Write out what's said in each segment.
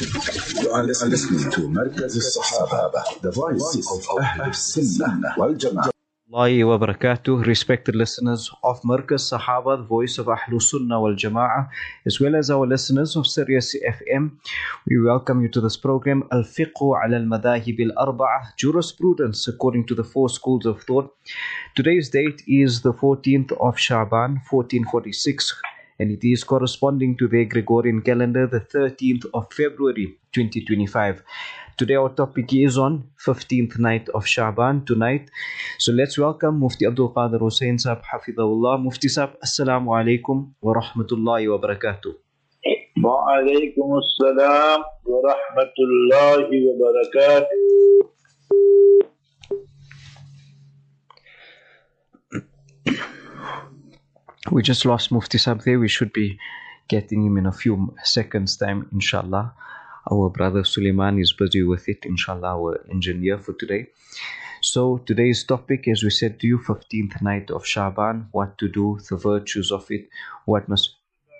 You are listening to مركز الصحابة, the voice of أهل السنة والجماعة. Allahi wa barakatuh. Respected listeners of Markaz Sahaba, the voice of Ahlul Sunnah wal Jama'ah, as well as our listeners of Sirius FM, we welcome you to this program, Al-Fiqhu ala al-Madahib al-Arba'ah, jurisprudence according to the four schools of thought. Today's date is the 14th of Shaban, 1446, and it is corresponding to the Gregorian calendar, the 13th of February, 2025. Today our topic is on 15th night of Shaban, tonight. So let's welcome Mufti Abdul Qadir Hussain Sahab, Hafidhahullah. Mufti Sahab, Assalamu alaikum wa rahmatullahi wa barakatuh. Wa alaikum assalam wa rahmatullahi wa barakatuh. We just lost Mufti Sahab there. We should be getting him in a few seconds time, inshallah. Our brother Suleiman is busy with it, inshallah, our engineer for today. So today's topic, as we said to you, 15th night of Shaban, what to do, the virtues of it, what must...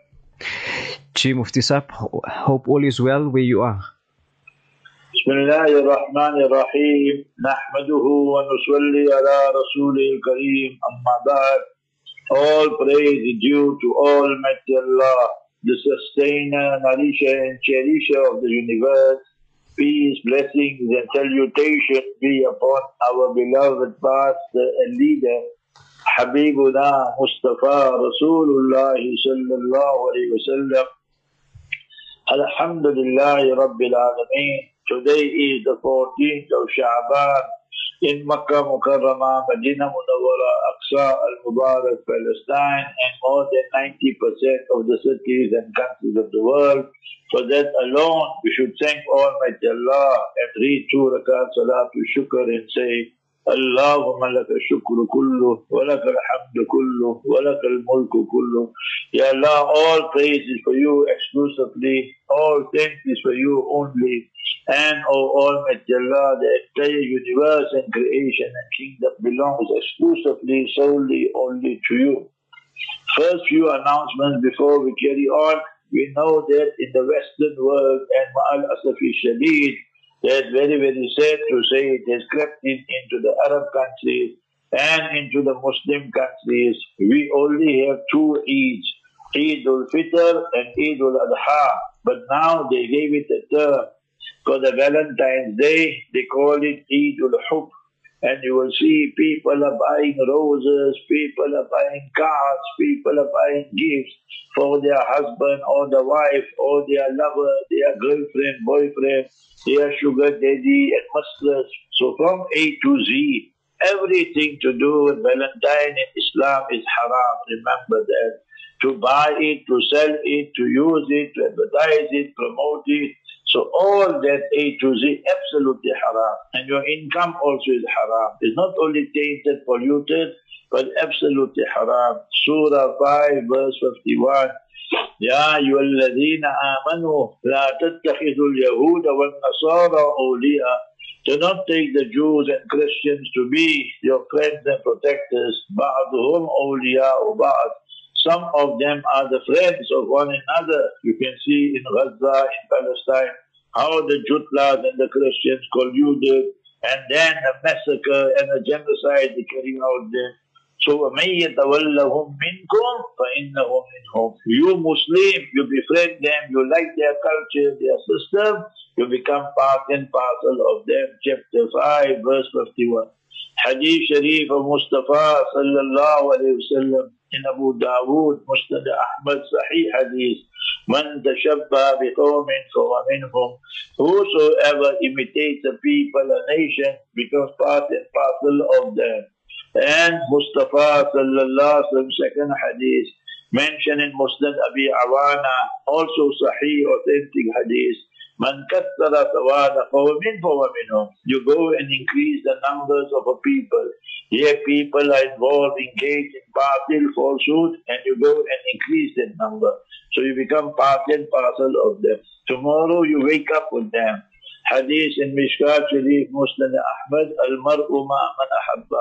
Chi Mufti Sahab, hope all is well where you are. Bismillahir Rahmanir Rahim. Nahmaduhu wa nusalli ala Rasulil Kareem. Amma ba'd. All praise is due to Almighty Allah, the sustainer, nourisher and cherisher of the universe. Peace, blessings and salutations be upon our beloved pastor and leader, Habibuna Mustafa Rasulullah sallallahu alayhi wa sallam. Alhamdulillahi Rabbil Alameen. Today is the 14th of Sha'ban in Makkah Mukarramah, Medina Munawwara, Aqsa al-Mubarak, Palestine, and more than 90% of the cities and countries of the world. For that alone, we should thank Almighty Allah and read 2 rakat Salatul Shukr and say, Allahumma laka shukru kullu, wa laka alhamdu kullu, wa laka al-mulku kullu. Ya Allah, all praise is for you exclusively, all thanks is for you only. And, O Almighty Allah, the entire universe and creation and kingdom belongs exclusively, solely, only to you. First few announcements before we carry on. We know that in the Western world, and Ma'al Asafi Shadeed, that's very, very sad to say, it has crept into the Arab countries and into the Muslim countries. We only have 2 Eids, Eid al-Fitr and Eid al-Adha. But now they gave it a term. For the Valentine's Day, they call it Eid al-Hub. And you will see people are buying roses, people are buying cards, people are buying gifts for their husband or the wife or their lover, their girlfriend, boyfriend, their sugar daddy and mistress. So from A to Z, everything to do with Valentine in Islam is haram. Remember that. To buy it, to sell it, to use it, to advertise it, promote it. So all that A to Z, absolutely haram. And your income also is haram. It's not only tainted, polluted, but absolutely haram. Surah 5, verse 51. Ya ayyuhalladhina amanu la tattakhidul yahuda wal nasara awliya. Do not take the Jews and Christians to be your friends and protectors. Ba'duhum awliya'u ba'd. Some of them are the friends of one another. You can see in Gaza, in Palestine, how the Jutlas and the Christians colluded, and then the massacre and the genocide they carry out there. So, وَمَن يَتَوَلَّهُم مِّنكُمْ فَإِنَّهُ مِنْهُمْ. You Muslim, you befriend them, you like their culture, their system, you become part and parcel of them. Chapter 5, verse 51. Hadith Sharif of Mustafa sallallahu alayhi wa sallam in Abu Dawood, Musnad Ahmad, Sahih Hadith. Man tashabbaha biqawmin fahuwa minhum. Whosoever imitates a people, a nation, becomes part and parcel of them. And Mustafa sallallahu alayhi wa sallam, second Hadith, mentioned in Musnad Abi Awana, also Sahih, authentic Hadith. Man kathara sawada qawmin fahuwa minhum. You go and increase the numbers of a people. Here people are involved, engaged in batil, falsehood, and you go and increase that number. So you become part and parcel of them. Tomorrow you wake up with them. Hadith in Mishkat Sharif, Musnad Ahmad, Al-Mar'u ma man ahabba.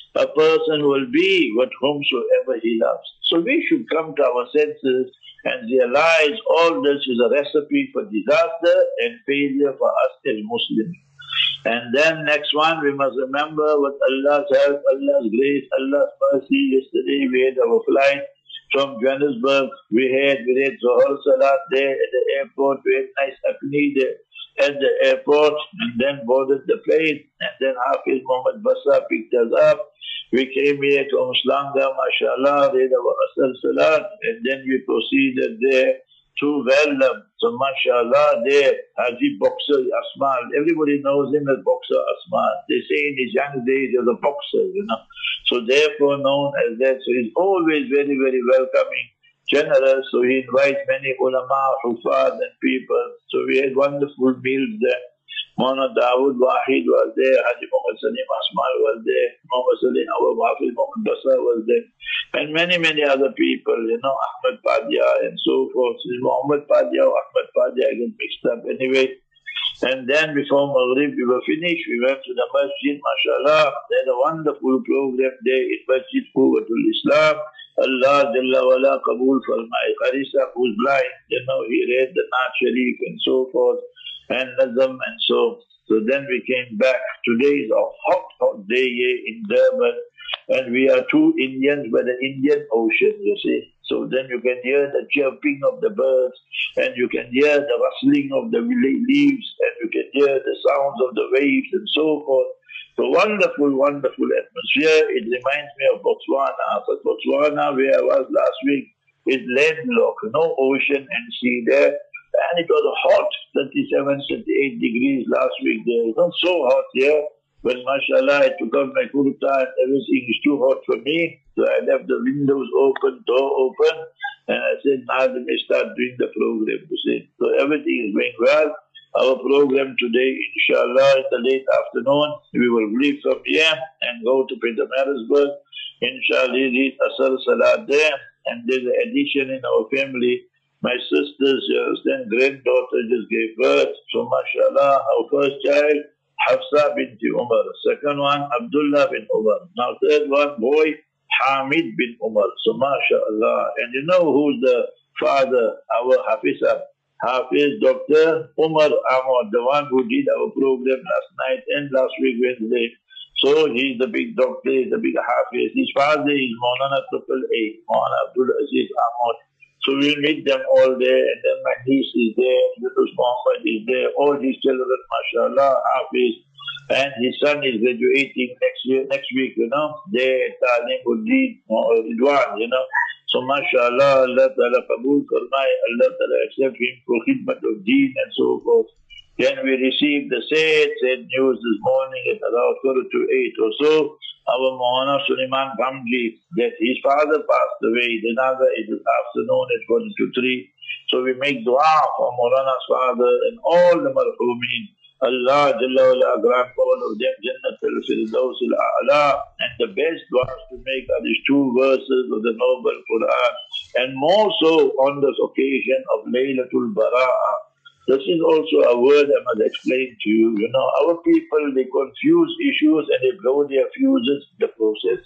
a person will be with whomsoever he loves. So we should come to our senses and realize all this is a recipe for disaster and failure for us as Muslims. And then next one, we must remember with Allah's help, Allah's grace, Allah's mercy. Yesterday we had our flight from Johannesburg. We had Zohar Salat there at the airport. We had nice Akni there at the airport, and then boarded the plane. And then Hafiz Muhammad Bassa picked us up. We came here to Umslanga, mashallah, read our Asr Salat, and then we proceeded there to Velam. So mashallah, there, Haji Boxer Asmal. Everybody knows him as Boxer Asmal. They say in his young days he was a boxer, So therefore known as that. So he's always very, very welcoming, generous. So he invites many ulama, hufad and people. So we had wonderful meals there. Mawlana Dawood Wahid was there, Haji Muhammad Salim Asmal was there, Muhammad Salim Hafiz Muhammad Bassa was there, and many, many other people, Ahmed Padia and so forth. Muhammad Padia or Ahmed Padia get mixed up anyway. And then before Maghrib we were finished, we went to the masjid, mashallah. They had a wonderful program there in Masjid Quwwatul Islam. Allah Jalla wala Qabul Farmai. Qarisa, who's blind, he read the Naat Sharif and so forth, and Nazam and so. So then we came back. Today is a hot, hot day here in Durban, and we are two Indians by the Indian Ocean, you see. So then you can hear the chirping of the birds, and you can hear the rustling of the leaves, and you can hear the sounds of the waves and so forth. So wonderful, wonderful atmosphere. It reminds me of Botswana. But Botswana, where I was last week, is landlocked, no ocean and sea there. And it was hot, 37, 38 degrees last week there. It's not so hot here, but mashallah, I took out my kurta and everything is too hot for me. So I left the windows open, door open, and I said, now let me start doing the program, you see. So everything is going well. Our program today, inshallah, in the late afternoon, we will leave from here and go to Pietermaritzburg. Inshallah, read Asr Salat there, and there's an addition in our family. My sister's then granddaughter just gave birth. So mashallah, our first child, Hafsa binti Umar. Second one, Abdullah bin Umar. Now third one, boy, Hamid bin Umar. So mashallah. And you know who's the father, our Hafiz Dr. Umar Ahmad, the one who did our program last night and last week Wednesday. So he's the big doctor, he's the big Hafiz. His father is Maulana Triple A, Maulana Abdul Aziz Ahmad. So we'll meet them all there, and then my niece is there, Yunus Muhammad is there, all his children, mashallah, Hafiz, and his son is graduating next week, There, Talim Uddin, Ridwan, So mashallah, Allah Ta'ala Qabul Karmai, Allah Ta'ala accept him for khidmat of deen and so forth. Then we received the sad news this morning at about 8 or so. Our Maulana Suleiman Gamji, that his father passed away. The Naga is this afternoon at 1 to 3. So we make dua for Maulana's father and all the marhumeen. Allah Jalla wala grant all of them Jannatul Firdaus al-A'la. And the best duas to make are these two verses of the Noble Quran. And more so on this occasion of Laylatul Bara'ah. This is also a word I must explain to you. Our people, they confuse issues and they blow their fuses in the process.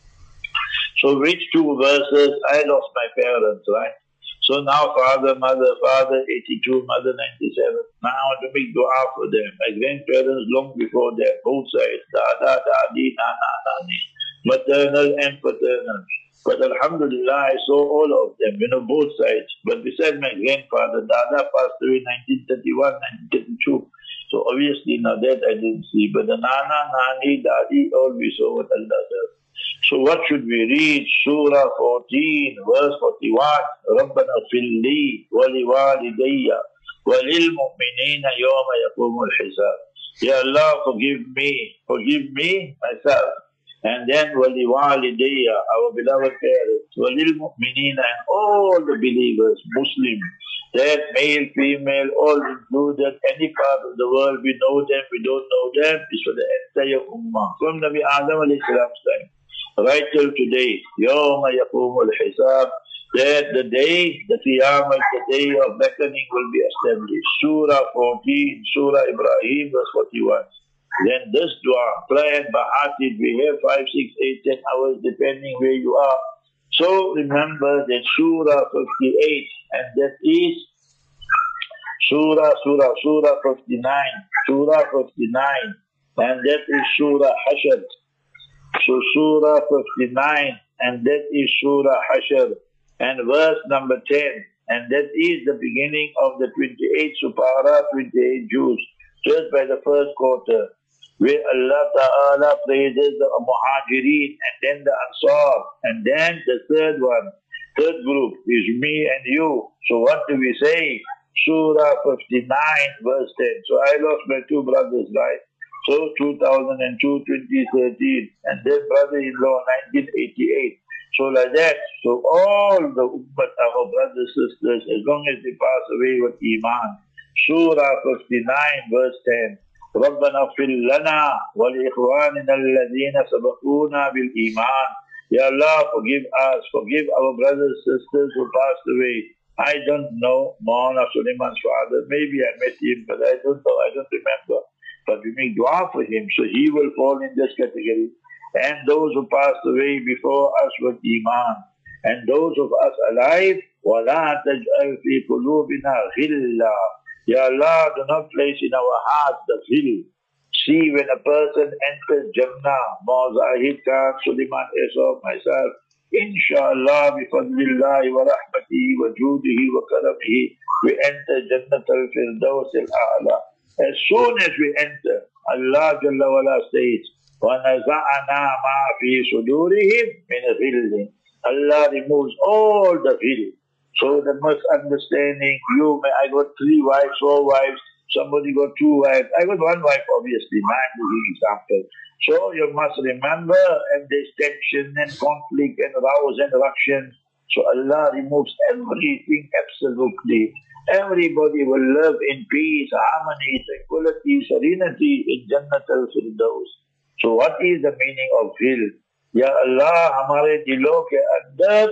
So which two verses? I lost my parents, right? So now father, 82, mother 97. Now I want to make dua for them. My grandparents long before them, both sides, Dada, Dadi, Nana, Nani, maternal and paternal. But alhamdulillah, I saw all of them, both sides. But besides my grandfather, Dada passed away in 1931, 1932. So obviously now that I didn't see. But the Nana, Nani, Dadi, all we saw what Allah does. So what should we read? Surah 14, verse 41. Rabbana filli wali walidayya walil mu'minina yawma yaqumul hisab. Ya Allah, forgive me, myself. And then wali walidayya, our beloved parents, walil mu'minina, and all the believers, Muslims, that male, female, all included, any part of the world, we know them, we don't know them, is for the entire ummah. From Nabi Adam alayhi salam's time, right till today, yawma yaqumul hisab, that the day, the Qiyamah, the day of reckoning will be established. Surah 14, Surah Ibrahim, verse 41. then this dua, try and bahas it. We have 5, 6, 8, 10 hours depending where you are. So remember that Surah 58, and that is Surah 59, Surah 59, and that is Surah Hashr. So Surah 59, and that is Surah Hashr, and verse number 10, and that is the beginning of the 28th Supara, 28 Juz, just by the first quarter, where Allah Ta'ala praises the Muhajirin, and then the Ansar, and then the third group is me and you. So what do we say? Surah 59, verse 10. So I lost my two brothers, right? So 2002, 2013, and then brother-in-law 1988. So like that. So all the ummah, our brothers, sisters, as long as they pass away with Iman. Surah 59, verse 10. رَبَّنَا اغْفِرْ لَنَا وَلِإِخْوَانِنَا الَّذِينَ سَبَقُونَا بِالْإِيمَانِ. Ya Allah, forgive us, forgive our brothers, sisters who passed away. I don't know Maulana Suleiman's father. Maybe I met him, but I don't know. I don't remember. But we make dua for him, so he will fall in this category. And those who passed away before us with Iman. And those of us alive, وَلَا تَجْعَلْ فِي قُلُوبِنَا غِلًّا. Ya Allah, do not place in our hearts the ghil. See, when a person enters Jannah, Zahid Khan, Suleiman Esau, myself, Inshallah, bifadlillahi wa rahmatihi wa judihi wa karamihi, we enter Jannat al-Firdaus al-A'la. As soon as we enter, Allah Jalla wala says, وَنَزَعَنَا مَا فِي صُدُورِهِمْ مِنْ غِلٍّ. Allah removes all the ghil. So the misunderstanding, I got 3 wives, 4 wives, somebody got 2 wives. I got 1 wife, obviously, mine is the example. So you must remember, and there's tension and conflict and rows and ructions. So Allah removes everything absolutely. Everybody will live in peace, harmony, tranquility, serenity in Jannat al-Firdaus. So what is the meaning of ghil? Ya Allah, hamare dilon ke andar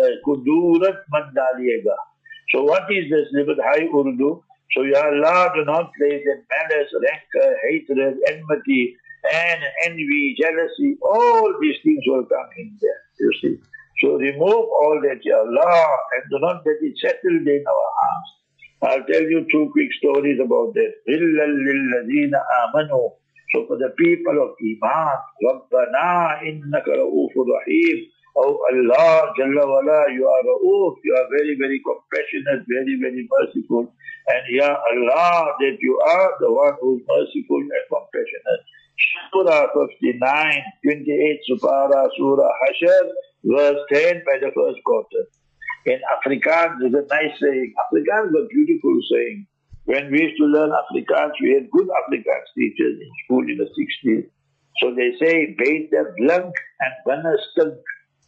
kudurat mat daliega. So what is this little high Urdu? So Ya Allah, do not place in malice, rancor, hatred, enmity, and envy, jealousy. All these things will come in there, you see. So remove all that, Ya Allah, and do not let it settle in our hearts. I'll tell you 2 quick stories about that. إِلَّا لِلَّذِينَ آمَنُوا. So for the people of Iman, رَبَّنَا إِنَّكَ رَؤُوفٌ رَحِيمٌ. Oh Allah, Jalla wala, you are Ra'uf, you are very, very compassionate, very, very merciful. And Ya Allah, that you are the one who is merciful and compassionate. Surah 59, 28 Supara, Surah Hashr, verse 10 by the first quarter. In Afrikaans, there's a nice saying. Afrikaans is a beautiful saying. When we used to learn Afrikaans, we had good Afrikaans teachers in school in the 60s. So they say, beter blink and binne stink.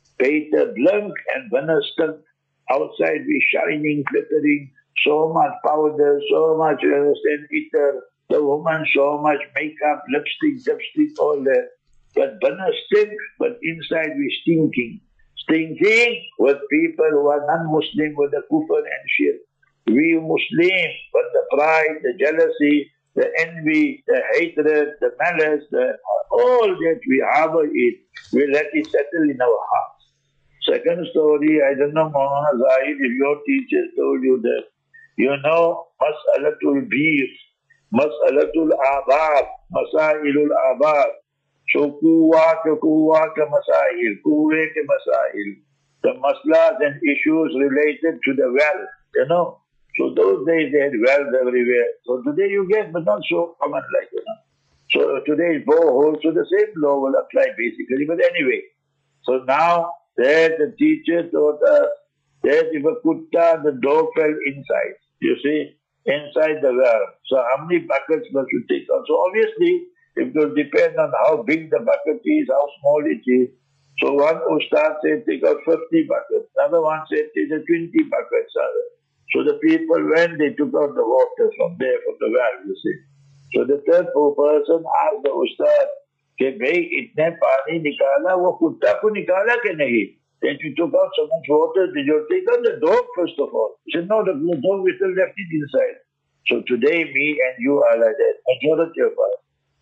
Beter blink and binne stink. Outside we shining, glittering, so much powder, so much ether. The woman, so much makeup, lipstick, dipstick, all that. But binne stink, but inside we stinking. Stinking with people who are non-Muslim with the kufr and shirk. We Muslim, but the pride, the jealousy, the envy, the hatred, the malice, all that we harbor it, we let it settle in our hearts. Second story, I don't know, Maulana Zahid, if your teachers told you that, you know, Mas'alatul Bir, Mas'alatul Abad, Masailul Abad. So kuwa ke masail, kuwe ke masail. The maslas and issues related to the well, you know. So those days they had wells everywhere. So today you get, but not so common like, you know. So today is borehole, so the same law will apply basically. But anyway, so now there the teacher taught us that if a kutta, the dog fell inside, you see, inside the well. So how many buckets must you take out? So obviously, it will depend on how big the bucket is, how small it is. So one ustad said take out 50 buckets. Another one said take out 20 buckets. So the people, when they took out the water from there, from the well, you see. So the third person asked the ustad, कि भाई इतने पानी निकाला, वो कुत्ता को निकाला कि नहीं? Then you took out so much water, did you take out the dog first of all? He said, no, the dog we still left it inside. So today, me and you are like that, majority of us.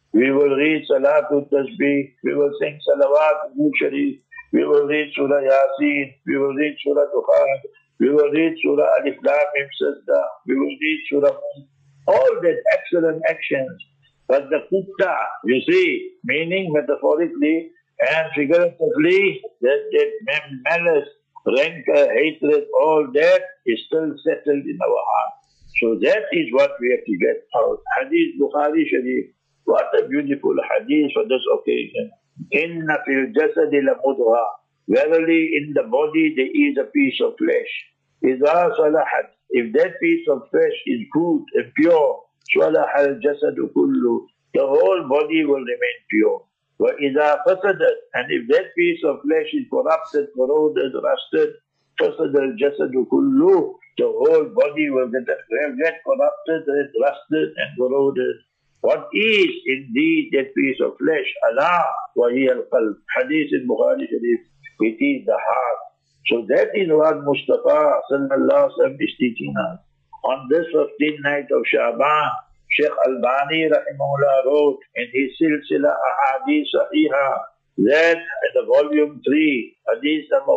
We will read Salatul Tasbih. We will sing Salawat Sharif. We will read Surah Yasin. We will read Surah Dukhan. We will read Surah Alif Lam Mim Sajda. We will read Surah Mulk. All that excellent actions. But the kutta, you see, meaning metaphorically and figuratively, that malice, rancor, hatred, all that is still settled in our heart. So that is what we have to get out. Hadith Bukhari Sharif. What a beautiful hadith for this occasion. Inna fil jasadi la mudgha. Verily in the body there is a piece of flesh. Idha salahat. If that piece of flesh is good and pure, salaha al jasadu kullu. The whole body will remain pure. Wa idha fasadat. And if that piece of flesh is corrupted, corroded, rusted, fasad al jasadu kullu. The whole body will get corrupted, rusted and corroded. What is indeed that piece of flesh? Allah wa hiya al-qalb. Hadith in Bukhari Sharif. It is the heart. So that is what Mustafa sallallahu alaihi wasallam is teaching us. On this 15th night of Shaban, Sheikh Albani rahimahullah wrote in his Silsila Ahadith Sahiha that in the volume 3, Hadith number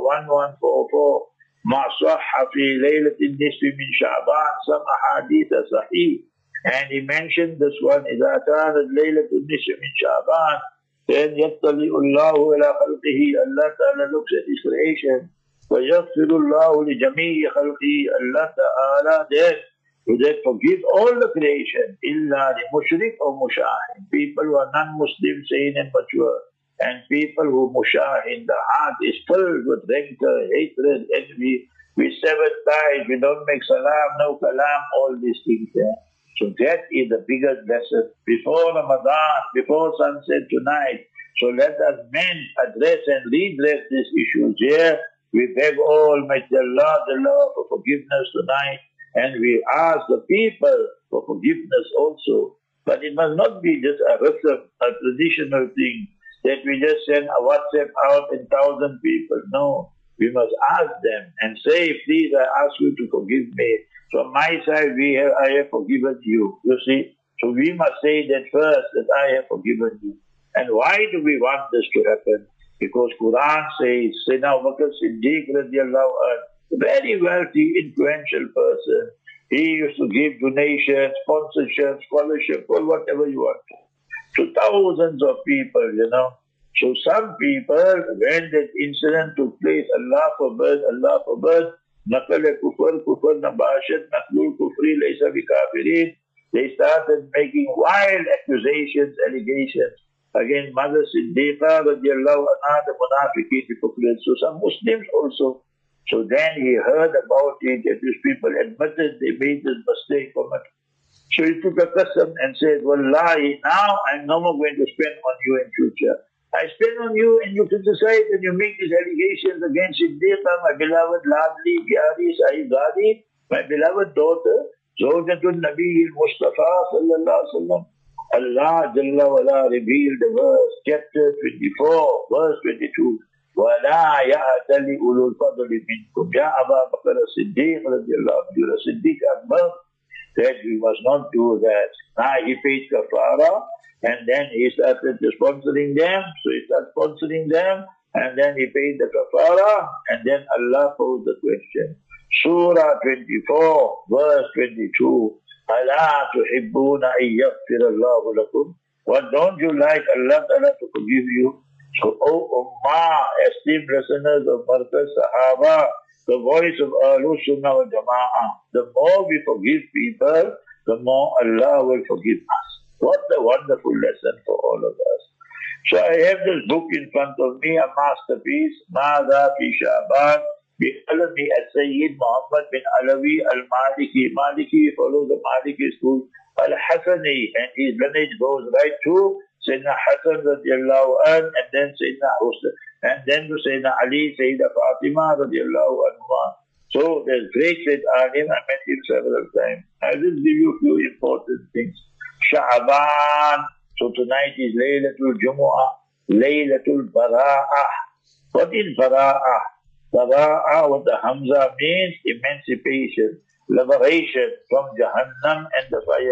1144, Ma sahha fi laylatin nisfi min Shaban, some ahadith sahih. And he mentioned this one, إذا كانت ليلة النصف من شعبان, then يطلع الله إلى خلقه, Allah Ta'ala looks at his creation, ويغفر الله لجميع خلقه, Allah Ta'ala then forgive all the creation, إلا لمشرك or mushahin, people who are non-Muslim, sane and mature, and people who mushahin, the heart is filled with rancor, hatred, envy, we sever ties, we don't make salam, no kalam, all these things there. So that is the biggest lesson. Before Ramadan, before sunset tonight, so let us men address and redress these issues here. We beg Almighty Allah for forgiveness tonight, and we ask the people for forgiveness also. But it must not be just a rhythm, a traditional thing, that we just send a WhatsApp out in 1,000 people. No, we must ask them and say, please, I ask you to forgive me. From my side, I have forgiven you. You see? So we must say that first, that I have forgiven you. And why do we want this to happen? Because Quran says, Sayyidina Abu Bakr Siddiq radiallahu anhu, very wealthy, influential person. He used to give donations, sponsorship, scholarship, or whatever you want to thousands of people, you know. So some people, when that incident took place, Allah forbid, نقل كفر نباشت نقل كفري ليس بكافرين. They started making wild accusations, allegations against Mother Siddiqa radiallahu anha, the munafiqeen, hypocrites. So some Muslims also. So then he heard about it, that these people admitted they made this mistake. So he took a qasam and said, Wallahi, now I'm no more going to spend on you in future. I spend on you and you criticize and you make these allegations against Siddiqa, my beloved, lovely, Pyari, Sahibzadi, my beloved daughter, Zawjatul Nabi al-Mustafa sallallahu alaihi wasallam. Allah Jalla wala revealed the verse, chapter 24, verse 22. وَلَا يَأْتَلِ أُولُو الْفَضْلِ مِنْكُمْ يَا أَبَا بَكْرَ الصِّدِّيقِ رَضِيَ اللَّهُ عَنْهُ Siddiq Akbar said we must not do that. Now he paid kafara and then he started sponsoring them. So he started sponsoring them and then he paid the kafara and then Allah posed the question. Surah 24, verse 22. أَلَا تُحِبُّونَ أَن يَغْفِرَ اللَّهُ لَكُمْ. What don't you like Allah Ta'ala to forgive you? So, O Ummah, esteemed listeners of Markaz Sahaba, the voice of Ahlul Sunnah wal Jama'ah, the more we forgive people, the more Allah will forgive us. What a wonderful lesson for all of us. So I have this book in front of me, a masterpiece, Mada fi Shaban, bi Alami al-Sayyid Muhammad bin Alawi al-Maliki. Maliki follows the Maliki school, al-Hasani, and his lineage goes right to Sayyidina Hassan radiallahu anhu, and then Sayyidina Hussein, and then to Sayyidina Ali, Sayyidina Fatima radiallahu anhu. So there's great alim, I met him several times. I will give you a few important things. Sha'ban, so tonight is Laylatul Jumu'ah, Laylatul Bara'ah. What is Bara'ah? Bara'ah, what the Hamza means, emancipation, liberation from Jahannam and the fire.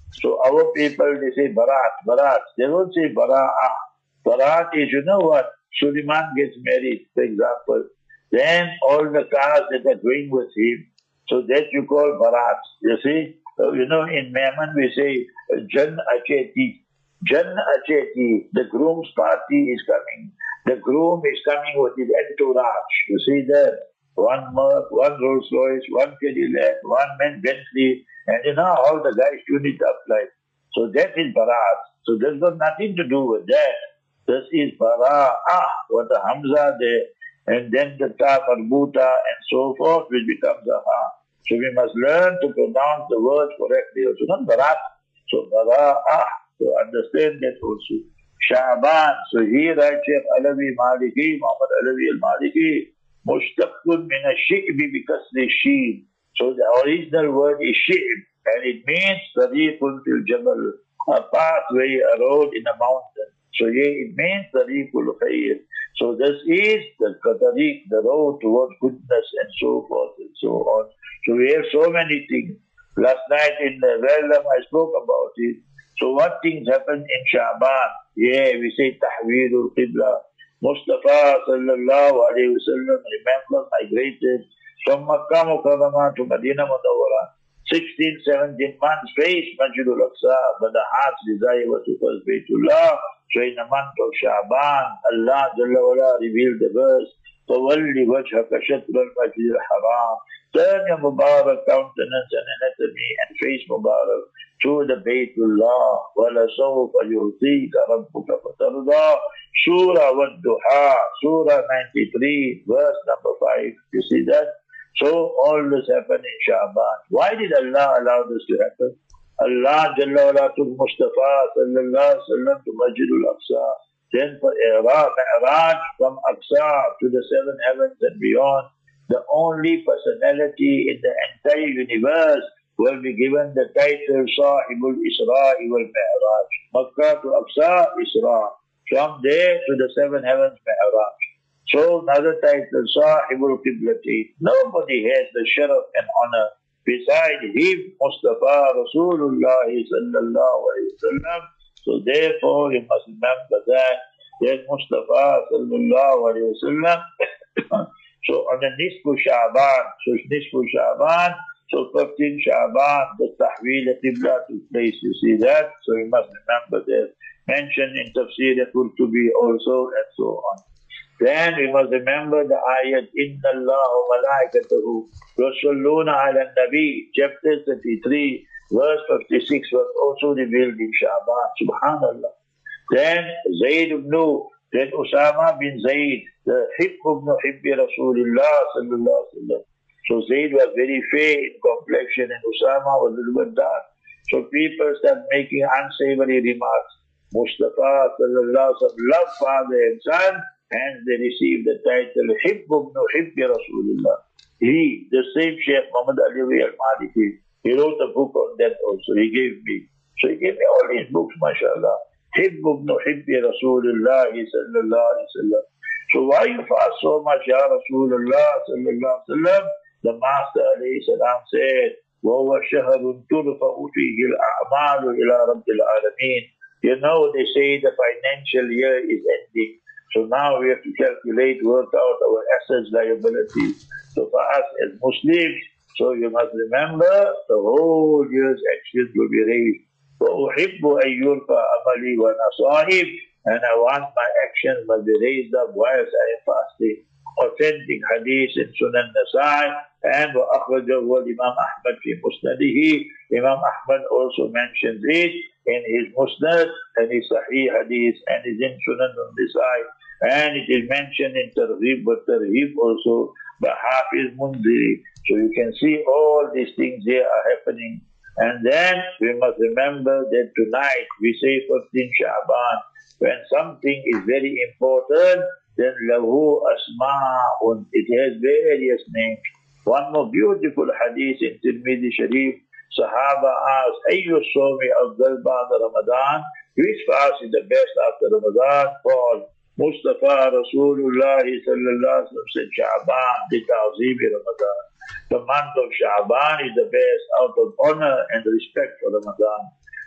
So our people, they say Barat. They don't say Bara'ah. Barat is, you know what? Suleiman gets married, for example. Then all the cars that are going with him, so that you call Barat. You see? You know, in Mehman we say Jan Acheti. Jan Acheti, the groom's party is coming. The groom is coming with his entourage. You see that? One Merc, one Rolls Royce, one Cadillac, one Bentley, and you know all the guys tune it up like. So that is Barat. So there's got nothing to do with that. This is Bara'ah, with the Hamza there, and then the Ta Marbuta and so forth, which becomes a Ha. So we must learn to pronounce the words correctly. So not Barat, so Bara'ah, to understand that also. Sha'ban, so here writes Sheikh Alawi Maliki, Muhammad Alawi al-Maliki, Mushtaqun min ash-shi'bi bikasri sheen. So the original word is shi'b, and it means tariqun fil jabal, a pathway, a road in a mountain. So here it means tariqul khayr. So this is the tariq, the road towards goodness and so forth and so on. So we have so many things. Last night in the Velam I spoke about it. So what things happen in Sha'ban? Yeah, we say Tahweelul Qibla. Mustafa sallallahu alayhi wa sallam, remember, migrated from Makkah Mukarramah to Medina Munawwara. 16, 17 months faced Masjidul Aqsa, but the heart's desire was to first Baytullah. So in the month of Sha'ban, Allah Jalla wala revealed the verse, فَوَلِّ وَجْهَكَ شَطْرَ الْمَسْجِدِ الْحَرَامِ. Turn your Mubarak countenance and anatomy and face Mubarak to the Baytullah. وَلَسَوْفَ يُعْطِيكَ رَبُّكَ فَتَرْضَى. Surah Wad-Duha, Surah 93, verse number 5. You see that? So all this happened in Sha'ban. Why did Allah allow this to happen? Allah Jalla wala took Mustafa sallallahu alaihi wasallam to Masjidul Aqsa. Then for Mi'raj from Aqsa to the seven heavens and beyond, the only personality in the entire universe will be given the title Sahibul Isra wal Mi'raj. Makkah to Aqsa, Isra. From there to the seven heavens, Mi'raj. So another title, Sahibul Qiblati. Nobody has the sharaf and honor beside him, Mustafa Rasulullah sallallahu alayhi wa sallam. So therefore you must remember that Mustafa sallallahu alayhi wa sallam. So on the Nisfu Sha'ban, so 15 Sha'ban, the Tahweel Qibla took place. You see that? So you must remember that. Mentioned in Tafsir Qurtubi also and so on. Then we must remember the ayat, Inna Allah wa malaikatahu yusalluna ala nabi, chapter 33, verse 56 was also revealed in Sha'ban. Subhanallah. Then then Usama bin Zayd, the Hibbu ibn Hibbi Rasulullah sallallahu alaihi wasallam. So Zayd was very fair in complexion and Usama was a little bit dark. So people start making unsavory remarks. Mustafa sallallahu alaihi wasallam loved father and son, and they received the title Hibbu ibn Hibbi Rasulullah. He, the same Sheikh Muhammad Alawi al-Maliki, he wrote a book on that also. He gave me. So he gave me all these books, mashallah. Hibbu ibn Hibbi Rasulullah sallallahu alaihi wasallam. So why you fast so much, Ya Rasulullah sallallahu alaihi wasallam? The Master alayhi salam said, وَهُوَ شَهَرٌ تُرْفَعُ فِيهِ الْأَعْمَالُ إِلَىٰ رَبِّ الْعَالَمِينَ. You know, they say the financial year is ending. So now we have to calculate, work out our assets, liabilities. So for us as Muslims, so you must remember the whole year's actions will be raised. وَأُحِبُّ أَن يُرْفَعَ عَمَلِي وَأَنَا صَائِمٌ. And I want my actions must be raised up whilst I am fasting. Authentic hadith in Sunan Nasai and وَأَخْرَجَهُ Imam Ahmad fi Musnadihi. Imam Ahmad also mentions it in his Musnad and his Sahih hadith and is in Sunan Nasai. And it is mentioned in Targhib wa Tarhib also by Hafiz Mundiri. So you can see all these things here are happening. And then we must remember that tonight we say 15 Sha'ban. When something is very important, then lahu asma'un. It has various names. One more beautiful hadith in Tirmidhi Sharif. Sahaba asked, Ayyu Sawmi afdal ba'da Ramadan? Which fast is the best after Ramadan? Paul. Mustafa Rasulullah sallallahu alaihi wasallam said Sha'ban bi ta'zimi Ramadan. The month of Sha'ban is the best out of honor and respect for Ramadan.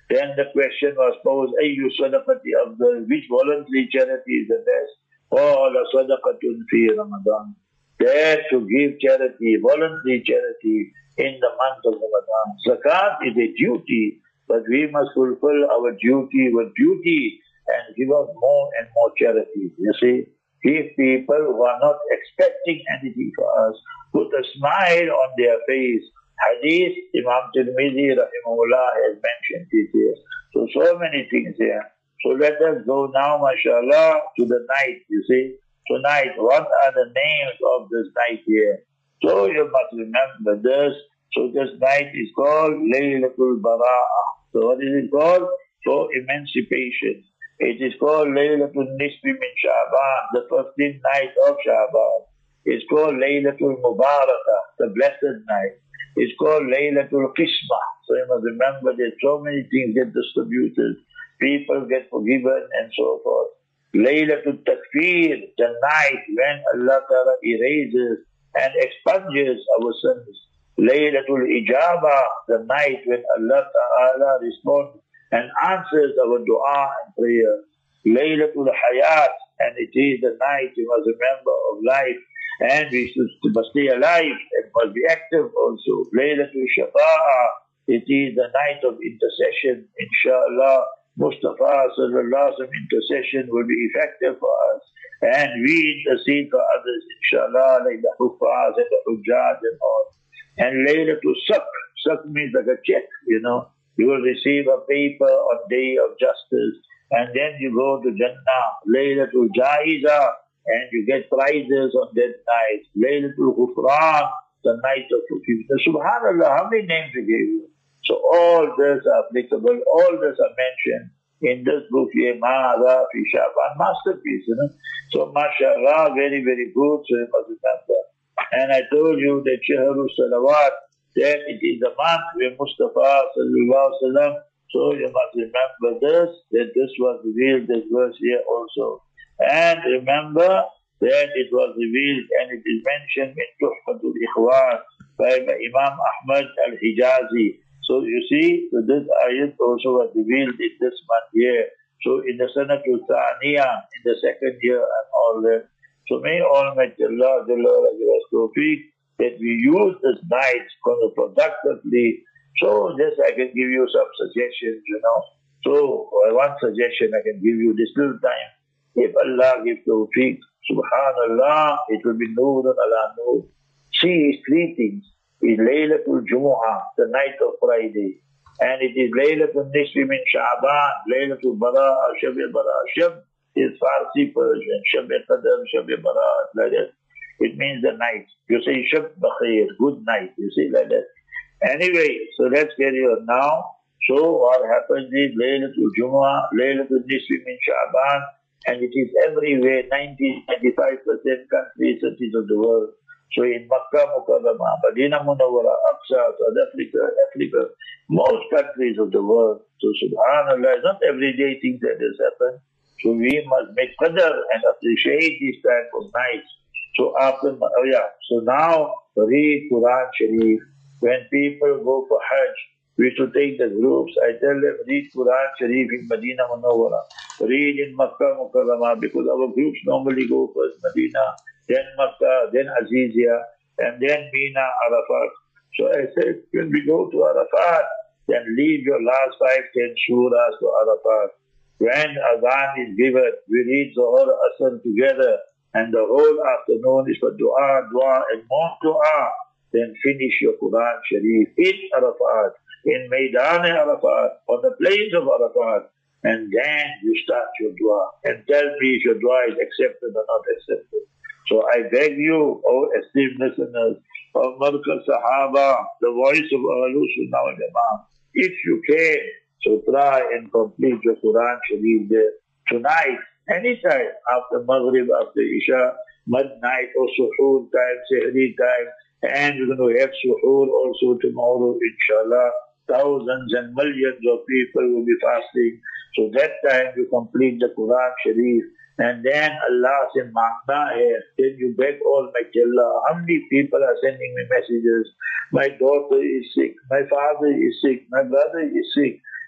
Then the question was posed, Ayyu sadaqati afdal, which voluntary charity is the best? Qala sadaqatun fi Ramadan. Then to give charity, voluntary charity in the month of Ramadan. Zakat is a duty, but we must fulfill our duty with duty and give out more and more charity. You see, if people who are not expecting anything for us put a smile on their face. Hadith, Imam Tirmidhi rahimahullah has mentioned it here. So many things here. So let us go now, mashallah, to the night, you see. Tonight, what are the names of this night here? So you must remember this. So this night is called Laylatul Bara'ah. So what is it called? So emancipation. It is called Laylatul Nisbi min Sha'ban, the 15th night of Sha'ban. It's called Laylatul Mubarakah, the blessed night. It's called Laylatul Qismah. So you must remember that so many things get distributed. People get forgiven and so forth. Laylatul Takfir, the night when Allah Ta'ala erases and expunges our sins. Laylatul Ijabah, the night when Allah Ta'ala responds and answers our dua and prayer. Laylatul Hayat, and it is the night, you must remember, of life. And we must stay alive and must be active also. Laylatul Shafa'ah, it is the night of intercession. Inshallah, Mustafa sallallahu alaihi wasallam intercession will be effective for us. And we intercede for others, inshallah, like the Hufaz and the Hujjaj and all. And Laylatul Saq. Saq means like a check, you know. You will receive a paper on Day of Justice. And then you go to Jannah. Laylatul Jaiza. And you get prizes on that night. Laylatul Ghufran, the night of forgiveness. Subhanallah, how many names we gave you? So all this are applicable, all this are mentioned in this book here, Ma'ara fi Sha'ban, masterpiece, you know. So mashallah, very, very good, so you must remember. And I told you that Shahru Salawat, that it is the month where Mustafa sallallahu alaihi wasallam, so you must remember this, that this was revealed, this verse here also. And remember that it was revealed and it is mentioned in Tuhfatul Ikhwan by Imam Ahmad al-Hijazi. So you see, so this ayat also was revealed in this month here. So in the Sanatul Thaniya, in the second year and all that. So may Almighty Allah give us tawfiq that we use this night productively. So just I can give you some suggestions, you know. So one suggestion I can give you this little time. If Allah gives tawfiq, subhanallah, it will be Noorun ala Noor. See, three things. Is Laylatul Jumu'ah, the night of Friday. And it is Laylatul Nisbi min Sha'ban, Laylatul Bara'ah, Shab-e-Bara'ah. Shab is Farsi Persian, Shab-e-Qadr, Shab-e-Bara'ah, like that. It means the night. You say Shab Bakhair, good night, you see, like that. Anyway, so let's carry on now. So what happens is Laylatul Jumu'ah, Laylatul Nisbi min Sha'ban, and it is everywhere, 90-95% countries, cities of the world. So in Makkah, Mukarramah, Madinah Munawwara, Aqsa, South Africa, most countries of the world. So subhanallah, not everyday things that has happened. So we must make qadr and appreciate this type of nights. So after, so now read Quran Sharif. When people go for Hajj, we should take the groups. I tell them, read Quran Sharif in Madinah Munawwara. Read in Makkah Mukarramah, because our groups normally go first Medina, then Makkah, then Azizia, and then Mina, Arafat. So I said, when we go to Arafat, then leave your last 5-10 surahs to Arafat. When Adhan is given, we read Zohar Asr together, and the whole afternoon is for dua, and more dua. Then finish your Quran Sharif in Arafat, in Maidan Arafat, on the plains of Arafat, and then you start your dua. And tell me if your dua is accepted or not accepted. So I beg you, oh esteemed listeners of Markaz Sahaba, the voice of Ahlus Sunnah wal Jama'ah, if you can, so try and complete your Quran Sharif there tonight, anytime, after Maghrib, after Isha, midnight or Suhoor time, Sehri time, and you're going to have Suhoor also tomorrow, inshallah. Thousands and millions of people will be fasting. So that time you complete the Quran Sharif. And then Allah says, Mangna hai. Then you beg Almighty Allah. How many people are sending me messages? My daughter is sick. My father is sick. My brother is sick.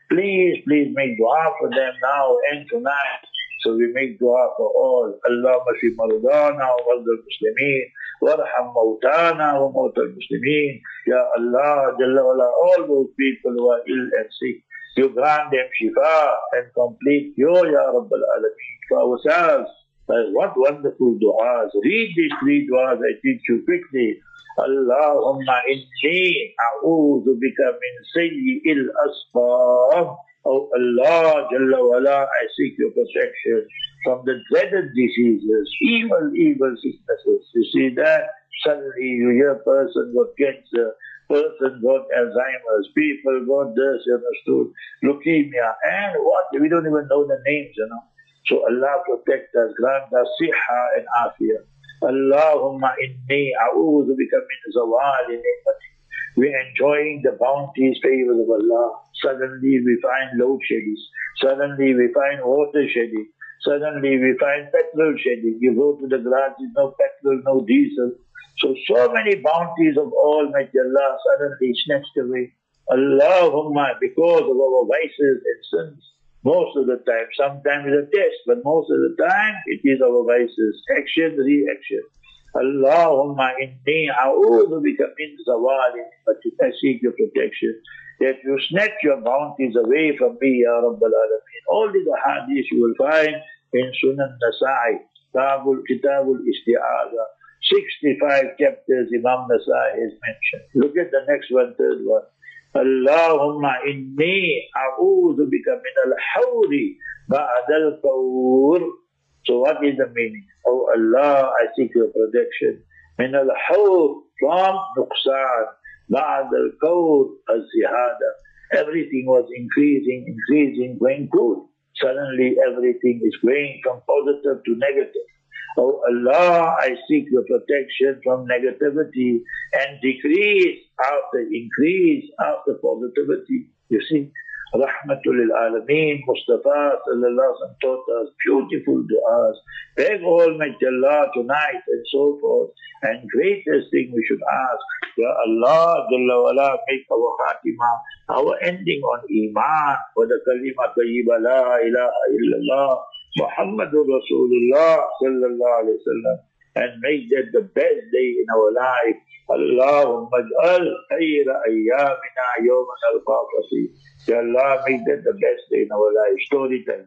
Please, please make dua for them now and tonight. So we make dua for all. Allahumma fi maradana wa marda al-muslimin. Warham mawtana wa mawta al-muslimin. Ya Allah, Jalla wala, all those people who are ill and sick, you grant them shifa and complete cure, Ya Rabbal Alameen, for ourselves. What wonderful du'as. Read these 3 du'as I teach you quickly. Allahumma inni a'udhu bika min sayyi'il asqam. Oh Allah, Jalla wala, I seek your protection from the dreaded diseases, evil sicknesses. You see that? Suddenly you hear a person got cancer, person got Alzheimer's, people got this, leukemia, and what? We don't even know the names, So Allah protect us, grant us siha and afiyah. Allahumma inni a'udhu bika min zawali ni'mati. We're enjoying the bounties, favors of Allah. Suddenly we find load shedding. Suddenly we find water shedding. Suddenly we find petrol shedding. You go to the garage, there's no petrol, no diesel. So many bounties of Almighty Allah suddenly snatched away. Allahumma, because of our vices and sins, most of the time, sometimes it's a test, but most of the time it is our vices, action, reaction. Allahumma inni a'udhu bika min zawali ni'matik. I seek your protection, that you snatch your bounties away from me, Ya Rabbal Alameen. All these hadiths you will find in Sunan Nasa'i, Kitabul Isti'aza. 65 chapters Imam Nasa'i has mentioned. Look at the next one, third one. Allahumma inni a'udhu bika min al-hawri ba'da al-qawr. So what is the meaning? Oh Allah, I seek your protection. Min al-hawr, from nuqsan, ba'da al-qawr, al-zihada. Everything was increasing, going good. Suddenly everything is going from positive to negative. Oh Allah, I seek your protection from negativity and decrease after increase after positivity. You see, Rahmatul lil Alameen, Mustafa sallallahu alaihi wasallam taught us beautiful du'as. Beg Almighty Allah tonight and so forth. And greatest thing we should ask, Ya Allah, Jalla wala, make our khatimah, our ending on Iman, for the kalima tayyiba la ilaha illallah, Muhammadur Rasulullah sallallahu alayhi wa sallam, and make that the best day in our life. Allahumma ij'al khayra ayyamina yawman al-qaqa fi. Ya Allah, make that the best day in our life. Story time.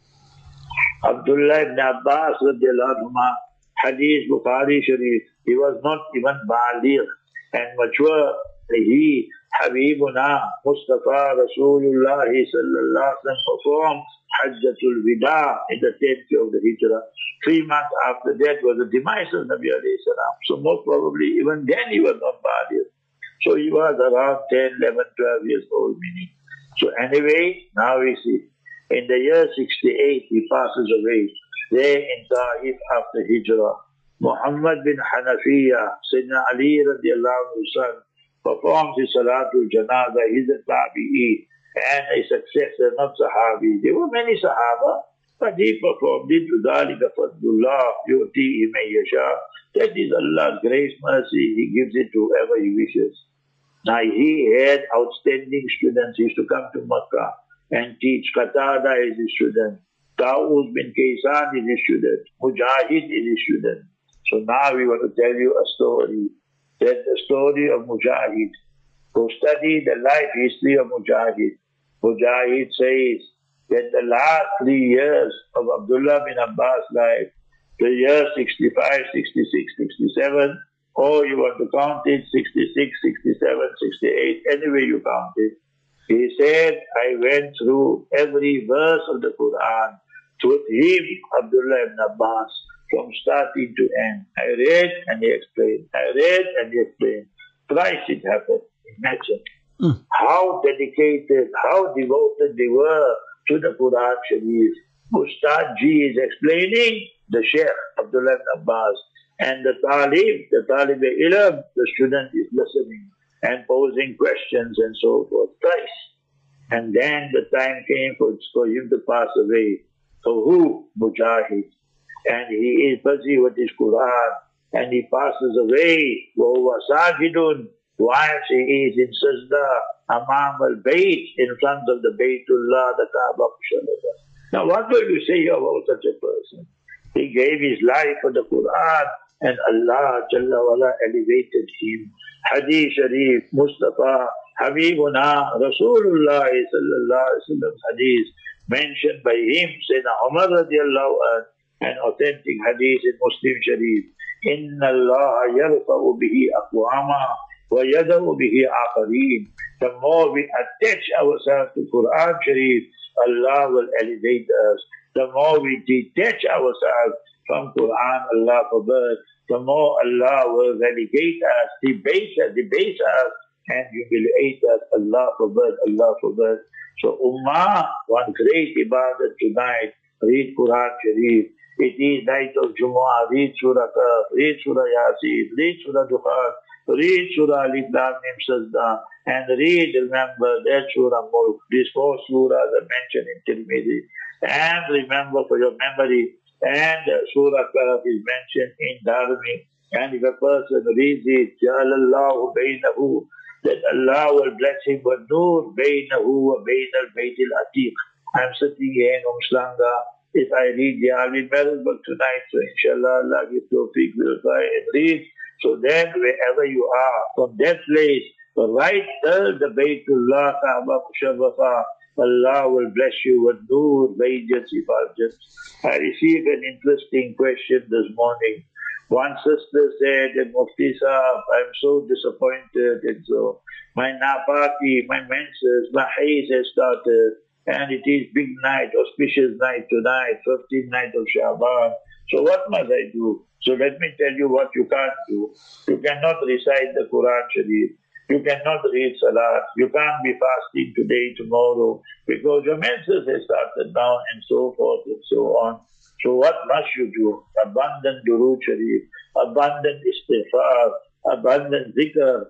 Abdullah ibn Abbas radiallahu anhu, Hadith Bukhari Sharif, he was not even baligh and mature. He, Habibuna, Mustafa Rasulullah sallallahu alayhi wa sallam, performed Hajjatul Wida in the 10th year of the Hijrah. 3 months after that was the demise of Nabi alayhi salam. So most probably even then he was not baligh. So he was around 10, 11, 12 years old meaning. So anyway, now we see, in the year 68 he passes away. There in Ta'if after Hijrah, Muhammad bin Hanafiya, Sayyidina Ali radiallahu anhu's son, performs his Salatul Janazah. He's a Tabi'i and a successor, not Sahabi. There were many Sahaba, but he performed it. ذَلِكَ فَضْلُ اللَّهِ يُؤْتِيهِ مَن يَشَاءُ. That is Allah's grace, mercy. He gives it to whoever He wishes. Now he had outstanding students. He used to come to Makkah and teach. Qatada is his student. Tawus bin Kaysan is his student. Mujahid is his student. So now we want to tell you a story. That's the story of Mujahid. Go study the life history of Mujahid. Mujahid says that the last 3 years of Abdullah bin Abbas' life, the year 65, 66, 67, or you want to count it, 66, 67, 68, anyway you count it. He said, I went through every verse of the Quran with him, Abdullah ibn Abbas, from starting to end. I read and he explained. I read and he explained. Thrice it happened. Imagine how dedicated, how devoted they were to the Quran Sharif. Ustad Ji is explaining, the Sheikh Abdullah ibn Abbas, and the Talib-e-Ilm, the student is listening and posing questions and so forth. Thrice. And then the time came for him to pass away. So who? Mujahid. And he is busy with his Quran and he passes away. وَهُوَ سَاجِدٌ. whilst he is in sajda, amam al-bayt, in front of the Baytullah, the Kaaba Musharrafa. Now what will you say about such a person? He gave his life for the Quran and Allah Jalla wala elevated him. Hadith Sharif, Mustafa, Habibuna, Rasulullah sallallahu alaihi wasallam hadith mentioned by him, Sayyidina Umar radiallahu anhu, an authentic hadith in Muslim Sharif. Inna Allah yarfa'u bihi aqwama wa yada'u bihi aqareen. The more we attach ourselves to Quran Sharif, Allah will elevate us. The more we detach ourselves from Quran, Allah forbid, the more Allah will relegate us, debase us, and humiliate us. Allah forbid, Allah forbid. So Ummah, one great ibadat tonight, read Quran Sharif. It is night of Jumu'ah, read Surah Kahf, read Surah Yasin, read Surah Dukhan, read Surah Alif Lam Mim Sajda, and remember that Surah Mulk. These 4 surahs are mentioned in Tirmidhi. And remember for your memory, and Surah Kahf is mentioned in Dharmi. And if a person reads it, Ja'alallahu bainahu, that Allah will bless him with nur bainahu wa bainal baytil atiq. I'm sitting here in Umslanga. If I read the Alwi Miracle tonight, so inshallah Allah give tawfiq, will try and read. So then wherever you are, from that place, right till the Baytullah Kaaba Musharrafa, Allah will bless you with nur, radiance, effulgence. I received an interesting question this morning. One sister said that Mufti Sahab, I'm so disappointed, and so my napaki, my menses, my haze has started, and it is big night, auspicious night tonight, 15th night of Sha'ban. So what must I do? So let me tell you what you can't do. You cannot recite the Quran Sharif. You cannot read Salat. You can't be fasting today, tomorrow, because your menses have started now, and so forth and so on. So what must you do? Abundant Durood Sharif, abundant istighfar, abundant zikr.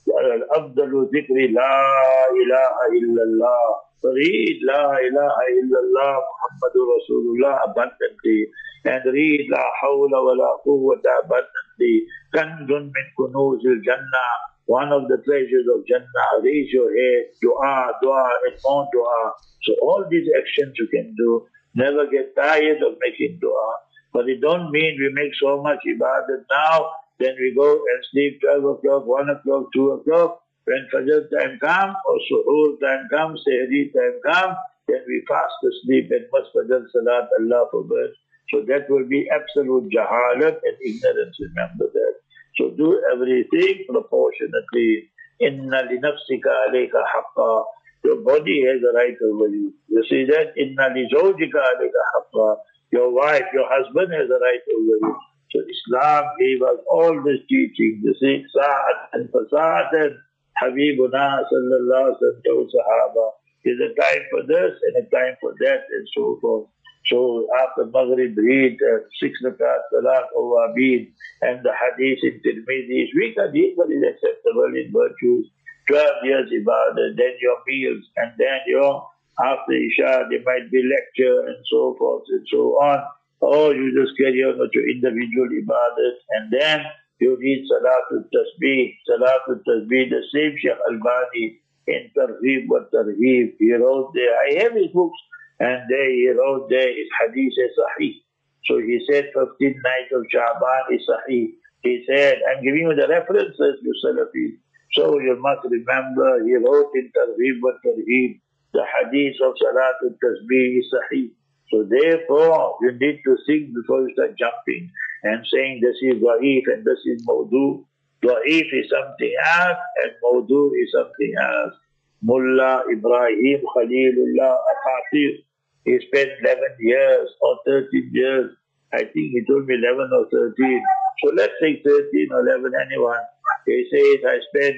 Afdalu zikri la ilaha illallah. Read la ilaha illallah Muhammadur Rasulullah abundantly, and read la hawla wa la quwwata abundantly. Kanzun min kunuzil Jannah, one of the treasures of Jannah. Raise your head, dua, and more dua. So all these actions you can do. Never get tired of making dua. But it don't mean we make so much ibadat now, then we go and sleep 12 o'clock, 1 o'clock, 2 o'clock. When Fajr time comes, or Suhoor time comes, Sehri time comes, then we fast to sleep and must Fajr Salat, Allah forbid. So that will be absolute jahalat and ignorance, remember that. So do everything proportionately. Inna li nafsika alayka haqqa. Your body has a right over you. You see that? Inna li zawjika alayka haqqa. Your wife, your husband has a right over you. So Islam gave us all this teaching. You see, sa'at and fasa'at. Habibuna sallallahu alaihi wasallam told Sahaba, there's a time for this and a time for that and so forth. So after Maghrib, read 6 rakat salat awabid, and the hadith in Tirmidhi is weak hadith, but is acceptable in virtues. 12 years ibadah, then your meals, and then your after Isha there might be lecture and so forth and so on. Or you just carry on with your individual ibadat, and then you read Salatul Tasbih. Salatul Tasbih, the same Shaykh Albani in Targhib wa Targhib, he wrote there, I have his books, and there he wrote there, his hadith is sahih. So he said 15th night of Sha'ban is sahih. He said, I'm giving you the references, you Salafis. So you must remember, he wrote in Targhib wa Targhib, the hadith of Salatul Tasbih is sahih. So therefore, you need to think before you start jumping and saying this is da'if and this is mawdu. Da'if is something else and mawdu is something else. Mullah Ibrahim Khalilullah al-Hafiz, he spent 11 years or 13 years. I think he told me 11 or 13. So let's say 13 or 11, anyone. He says, I spent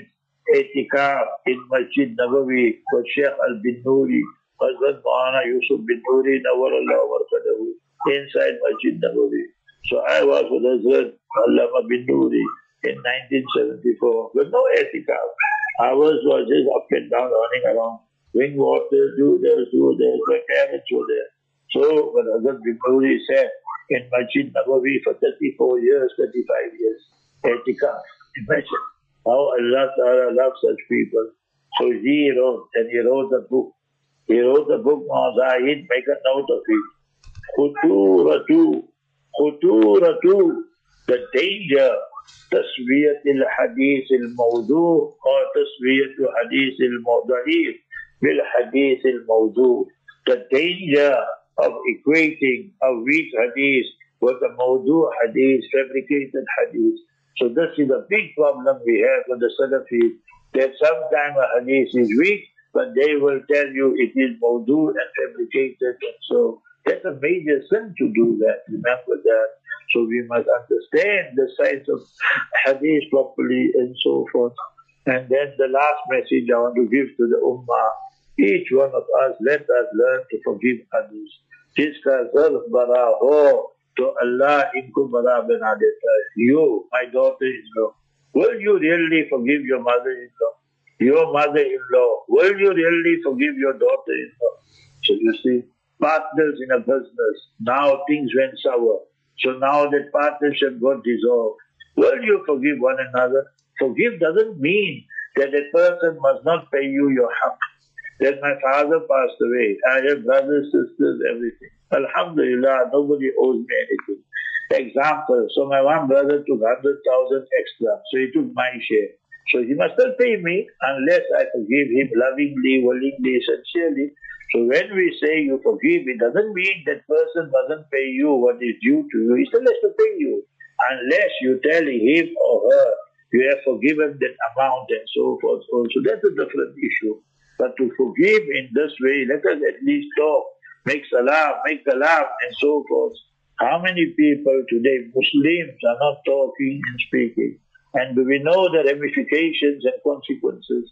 itikaf in Masjid Nabawi for Sheikh al-Bin-Nuri, Hazrat Maulana Yusuf bin Nuri, Nawwarallahu Markadahu, inside Masjid Nabawi. So I was with Hazrat Allama bin Nuri in 1974, with no itikaf. Ours was just up and down, running around, bring water, do this, my parents were there. So when Hazrat bin Nuri said, in Masjid Nabawi for 34 years, 35 years, itikaf, imagine. how Allah Ta'ala loves such people. So he wrote, and he wrote a book. He wrote a book, Mawzahid, make a note of it. Khuturatu, the danger, taswiyat al-hadith al-mawdu' or taswiyat al-hadith al-mawda'if bil-hadith al-mawdu'. The danger of equating a weak hadith with a mawdu' hadith, fabricated hadith. So this is a big problem we have with the Salafis, that sometimes a hadith is weak, but they will tell you it is mawdu' and fabricated, and so that's a major sin to do that. Remember that. So we must understand the science of hadith properly and so forth. And then the last message I want to give to the ummah, each one of us, let us learn to forgive others. Jiska zarf bara ho, to Allah inko bara bana deta hai. You, my daughter-in-law, will you really forgive your mother-in-law? Your mother-in-law, will you really forgive your daughter-in-law? So you see, partners in a business, now things went sour. So now that partnership got dissolved. Will you forgive one another? Forgive doesn't mean that a person must not pay you your haqq. That my father passed away, I have brothers, sisters, everything. Alhamdulillah, nobody owes me anything. Example, so my one brother took 100,000 extra, so he took my share. So he must still pay me unless I forgive him lovingly, willingly, sincerely. So when we say you forgive, it doesn't mean that person doesn't pay you what is due to you. He still has to pay you. Unless you tell him or her, you have forgiven that amount and so forth. So that's a different issue. But to forgive in this way, let us at least talk, make salam, make kalam and so forth. How many people today, Muslims, are not talking and speaking? And do we know the ramifications and consequences?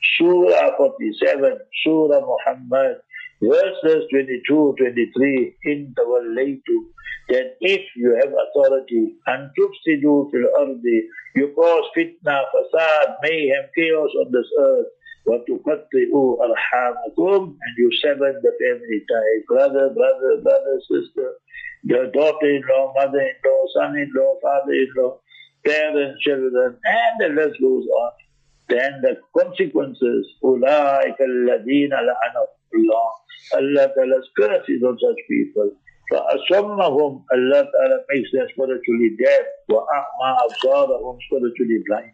Surah 47, Surah Muhammad, verses 22, 23, in tawallaytu, that if you have authority, and tufsidu fil ardi, you cause fitna, fasad, mayhem, chaos on this earth, wa tuqatti'u arhamakum, and you sever the family ties, brother, sister, your daughter-in-law, mother-in-law, son-in-law, father-in-law, parents, children, and the list goes on. Then the consequences, أُولَٰئِكَ الَّذِينَ لَعَنَهُمُ اللَّهُ, Allah Ta'ala's curses on such people. فَأَصَمَّهُمْ, Allah Ta'ala makes them spiritually deaf, وَأَعْمَى أَبْصَارَهُمْ, spiritually blind.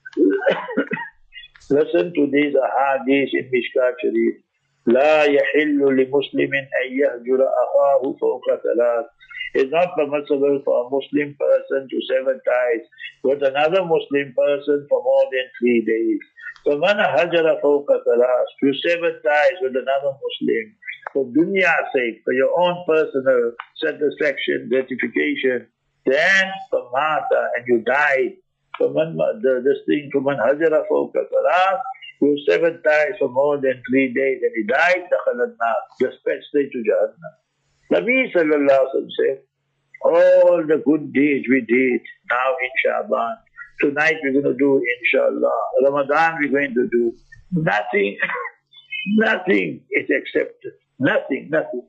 Listen to these ahadith in Mishkat Sharif. لا يحل لمسلم أن يهجر أخاه فوق ثلاث. It's not permissible for a Muslim person to sever ties with another Muslim person for more than 3 days. فَمَنْ هَجَرَ فَوْقَ ثَلَاثٍ, you sever ties with another Muslim for dunya's sake, for your own personal satisfaction, gratification, then فَمَاتَ, and you died. فَمَنْ هَجَرَ فَوْقَ ثَلَاثٍ, you severed ties for more than 3 days and he died, دَخَلَ النَّارِ, dispatched straight to Jahannam. Nabi Sallallahu Alaihi Wasallam said, all the good deeds we did now in Shaban, tonight we're going to do inshallah, Ramadan we're going to do, nothing is accepted. Nothing.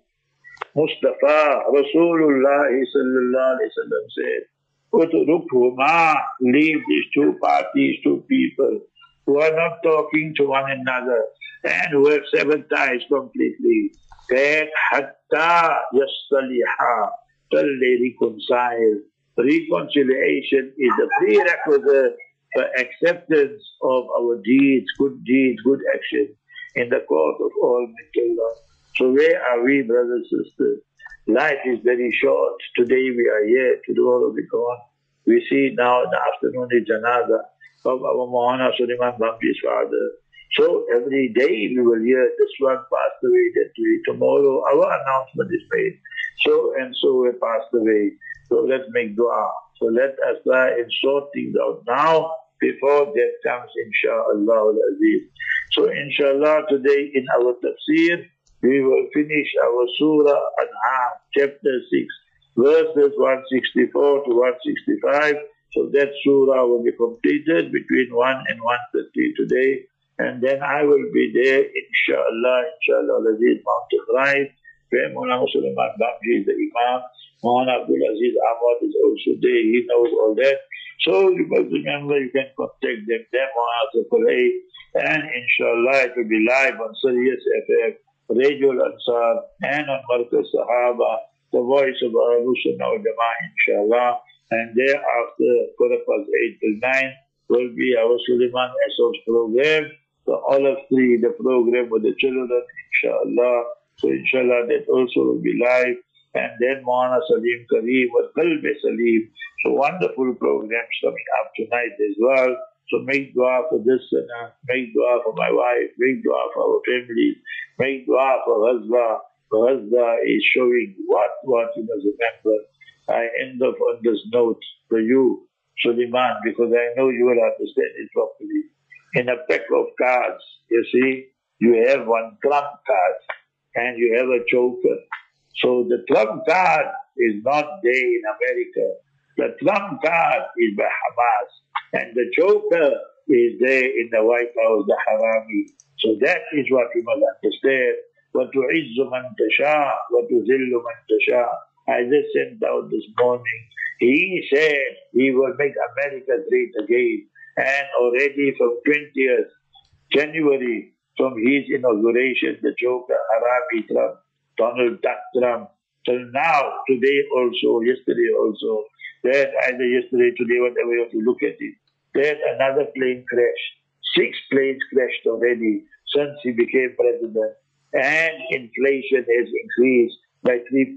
Mustafa, Rasulullah Sallallahu Alaihi Wasallam said, Utrukhuma, leave these two parties, two people who are not talking to one another and who have severed ties completely. Then hatta yastaliha, till they reconcile. Reconciliation is a prerequisite for acceptance of our deeds, good action in the court of Almighty Allah. So where are we, brothers and sisters? Life is very short. Today we are here, tomorrow we gone. We see now in the afternoon the janaza of our Maulana Suleiman Bhamji's father. So every day we will hear this one passed away, that way. Tomorrow our announcement is made. So and so we passed away. So let's make dua. So let us try and sort things out now before death comes, inshaAllah al-Aziz. So inshallah today in our tafsir, we will finish our Surah An'am, chapter 6, verses 164 to 165. So that surah will be completed between 1 and 1:30 today. And then I will be there, inshallah, Aziz, Mountain Drive, where Maulana Suleiman Bhamji is the Imam. Maulana Abdul Aziz Ahmad is also there. He knows all that. So you must remember you can contact them on Parade, and inshallah it will be live on Sirius FM, Radio Al-Ansar, and on Markaz Sahaba, the voice of Ahlus Sunnah wal Jama'ah, inshallah. And thereafter, 8 till 9 will be our Suleiman Asof's program. So all of three, the program with the children, inshallah. So inshallah that also will be live. And then Maulana Salim Kareem with Qalb Salim. So wonderful programs coming up tonight as well. So make dua for this sana, make dua for my wife, make dua for our family, make dua for Ghazwa. Ghazwa is showing what you must remember. I end up on this note for you, Suleiman, because I know you will understand it properly. In a pack of cards, you see, you have one trump card and you have a joker. So the trump card is not there in America. The trump card is by Hamas. And the joker is there in the White House, the Harami. So that is what we must understand. وَتُعِزُّ مَنْ تَشَاءُ وَتُذِلُّ مَنْ تَشَاءُ. I just sent out this morning. He said he will make America great again. And already from 20th January, from his inauguration, the joker, Harami Trump, Donald Duck Trump, till now, today also, yesterday also, that either yesterday, today, whatever you have to look at it, that another plane crashed. 6 planes crashed already since he became president. And inflation has increased by 3%.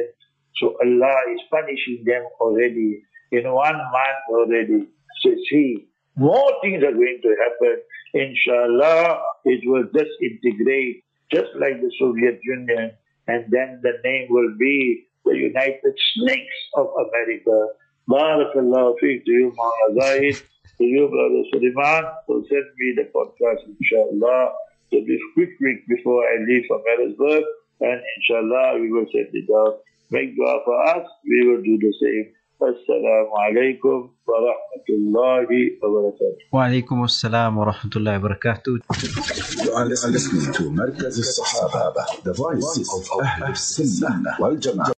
So Allah is punishing them already in 1 month already. So see, more things are going to happen. Inshallah, it will disintegrate just like the Soviet Union. And then the name will be the United Snakes of America. Barakallahu feek to you, Maulana Zahid, to you, Brother Suleiman. So send me the podcast, inshallah. So this quick before I leave for Marisburg. And inshallah, we will send it out. Make dua for us, we will do the same. Assalamu alaikum wa rahmatullahi wa barakatuh. Wa alaikum assalam wa rahmatullahi wa barakatuh. You are listening to Markaz al-Sahaba, the voice of Ahl Sunnah wal Jama'ah.